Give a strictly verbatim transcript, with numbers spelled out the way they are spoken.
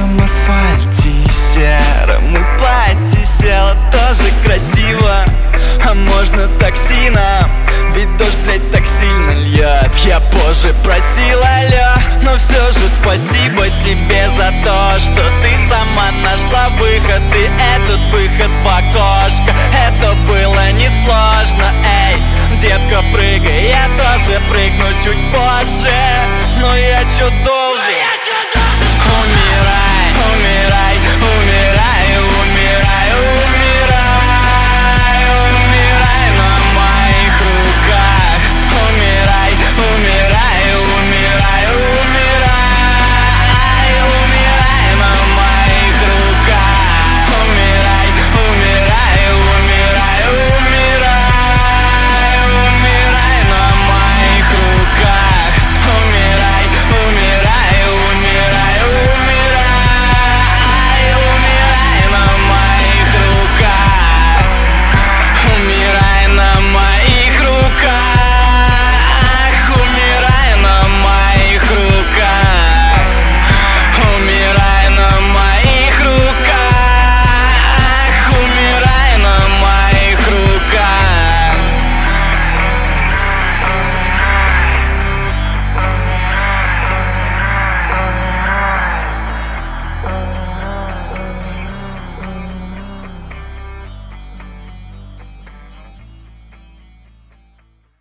белом асфальте и сером и платье села тоже красиво. А можно такси нам, ведь дождь, блядь, так сильно льет. Я позже просил, алло, но все же спасибо тебе за то, что ты сама нашла выход. И этот выход в окошко, это было несложно. Эй, детка, прыгай, я тоже прыгну чуть позже. Но я чё думаю?